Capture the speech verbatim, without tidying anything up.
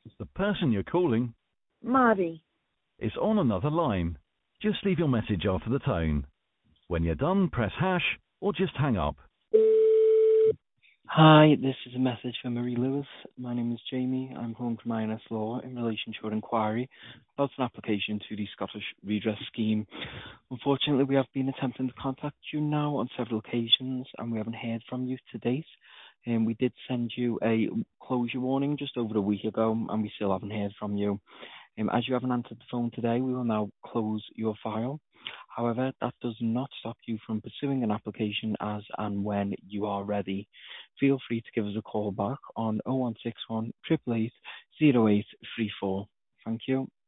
The person you're calling Marty. is on another line. Just leave your message after the tone. When you're done, press hash or just hang up. Hi, this is a message from Marie Lewis. My name is Jamie. I'm calling from I N S Law in relation to an inquiry about an application to the Scottish Redress Scheme. Unfortunately, we have been attempting to contact you now on several occasions and we haven't heard from you to date. And we did send you a closure warning just over a week ago and we still haven't heard from you. Um, as you haven't answered the phone today, we will now close your file. However, that does not stop you from pursuing an application as and when you are ready. Feel free to give us a call back on oh one six one, eight eight eight, oh eight three four. Thank you.